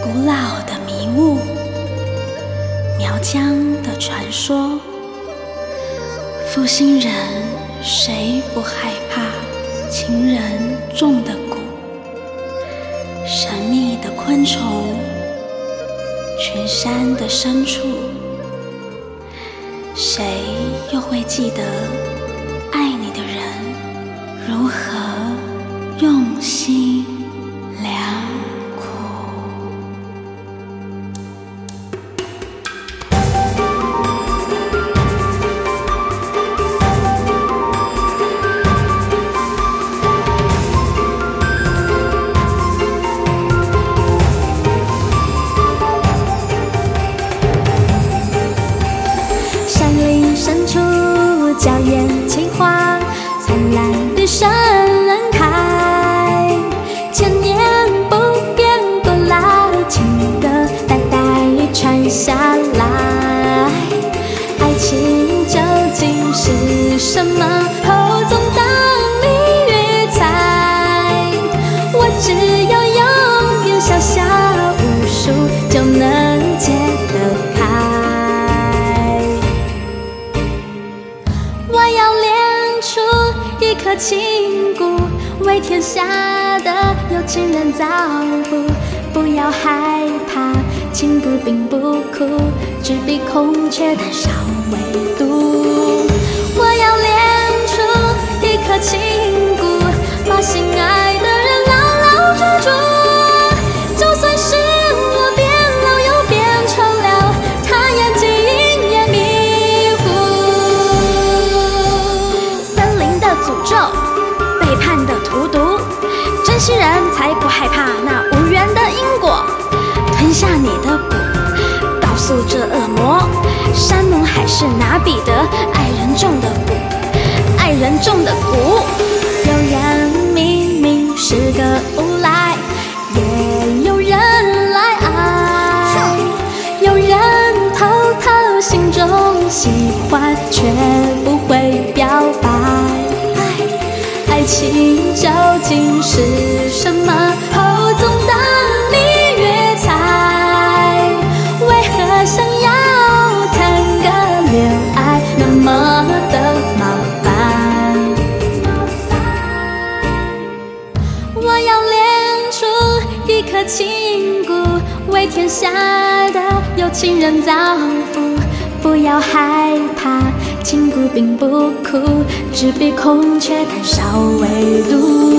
古老的迷雾，苗疆的传说。负心人谁不害怕情人种的蛊？神秘的昆虫，群山的深处，谁又会记得爱你的人如何用心良苦？ 山林深处，娇艳青花，灿烂的盛开。千年不变古老情歌，代代传下来。爱情究竟是什么？后总当你越猜。我只要用点小小巫术，就能解得开。我要练出一颗情蛊，为天下的有情人造福。不要害怕，情蛊并不苦，只比孔雀胆稍微毒。我要练出一颗情蛊，把心爱的人牢牢抓住。就算是我变老又变丑了，他眼睛也迷糊。森林的诅咒，背叛的荼毒，真心人才不害怕那无缘的因果。吞下你的蛊，告诉这恶魔，山盟海誓哪比得爱人种的蛊？爱人种的蛊。有人明明是个无赖，也有人来爱。有人偷偷心中喜欢，却不会表白。爱情究竟是什么？后总当你越猜。为何想要谈个恋爱那么的麻烦？我要练出一颗情蛊，为天下的有情人造福。不要害怕，情蛊并不苦，只比孔雀胆稍微毒。